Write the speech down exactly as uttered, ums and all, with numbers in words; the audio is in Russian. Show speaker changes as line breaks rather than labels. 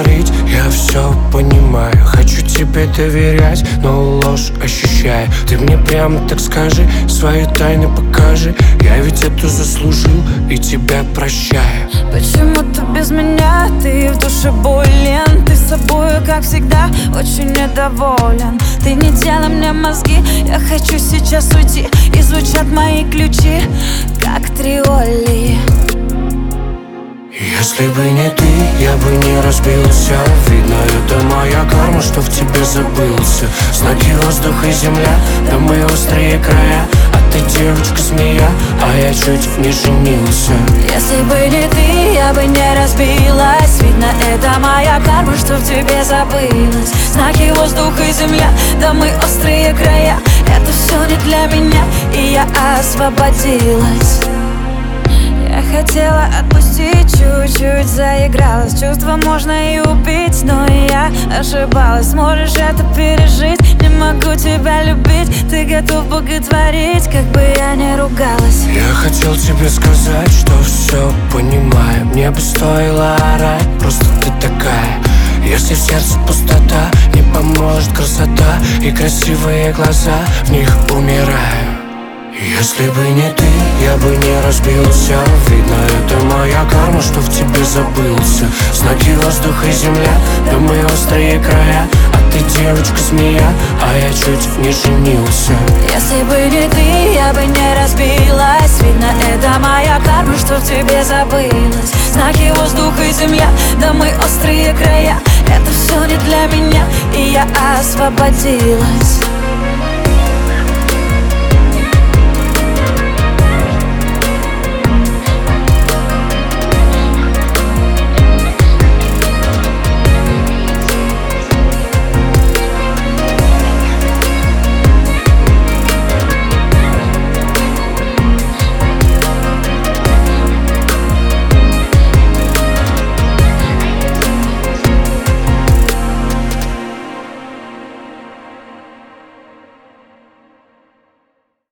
говорить, я все понимаю. Хочу тебе доверять, но ложь ощущаю. Ты мне прямо так скажи, свои тайны покажи. Я ведь это заслужил и тебя прощаю.
Почему ты без меня, ты в душе болен? Ты с собой, как всегда, очень недоволен. Ты не делай мне мозги, я хочу сейчас уйти. И звучат мои ключи, как триоли.
Если бы не ты, я бы не разбился. Видно, это моя карма, что в тебе забылся. Знаки воздуха и земля, да мы острые края. А ты девочка-змея, а я чуть не женился.
Если бы не ты, я бы не разбилась. Видно, это моя карма, что в тебе забылась. Знаки воздуха и земля, да мы острые края. Это все не для меня, и я освободилась. Я хотела отпустить, чуть-чуть заигралась. Чувства можно и убить, но я ошибалась. Сможешь это пережить, не могу тебя любить. Ты готов боготворить, как бы я не ругалась.
Я хотел тебе сказать, что все понимаю. Мне бы стоило орать, просто ты такая. Если в сердце пустота, не поможет красота и красивые глаза, в них умираю. Если бы не ты, я бы не разбился. Видно, это моя карма, что в тебе забылся. Знаки воздуха и земля, да мы острые края. А ты девочка-змея, а я чуть не женился.
Если бы не ты, я бы не разбилась. Видно, это моя карма, что в тебе забылась. Знаки воздуха и земля, да мы острые края. Это все не для меня, и я освободилась.